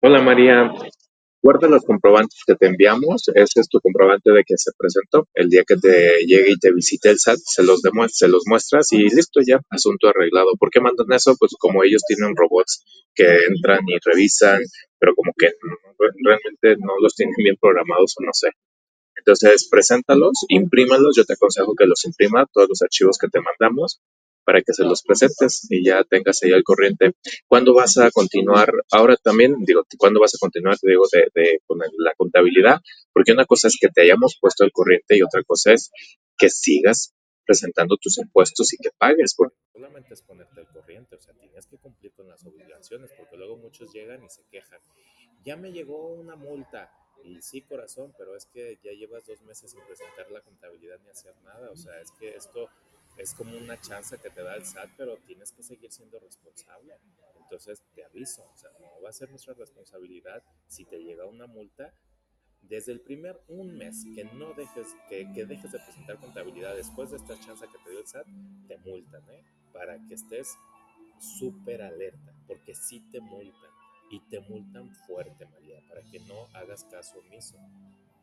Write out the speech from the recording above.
Hola María, guarda los comprobantes que te enviamos. Ese es tu comprobante de que se presentó. El día que te llegue y te visite el SAT, se los muestras y listo ya, asunto arreglado. ¿Por qué mandan eso? Pues como ellos tienen robots que entran y revisan, pero como que realmente no los tienen bien programados o no sé. Entonces, preséntalos, imprímalos. Yo te aconsejo que los imprima, todos los archivos que te mandamos, para que se los presentes y ya tengas ahí al corriente. ¿Cuándo vas a continuar? Ahora también, digo, ¿cuándo vas a continuar, te digo, con la contabilidad? Porque una cosa es que te hayamos puesto al corriente y otra cosa es que sigas presentando tus impuestos y que pagues. Porque Solamente es ponerte al corriente, o sea, tienes que cumplir con las obligaciones, porque luego muchos llegan y se quejan. Ya me llegó una multa. Y sí, corazón, pero es que ya llevas 2 meses sin presentar la contabilidad ni hacer nada. O sea, es que esto es como una chance que te da el SAT, pero tienes que seguir siendo responsable. Entonces, te aviso, o sea, no va a ser nuestra responsabilidad si te llega una multa. Desde el primer un mes que no dejes, que dejes de presentar contabilidad después de esta chance que te dio el SAT, te multan, ¿eh? Para que estés súper alerta, porque sí te multan y te multan fuerte, María, para que no hagas caso omiso.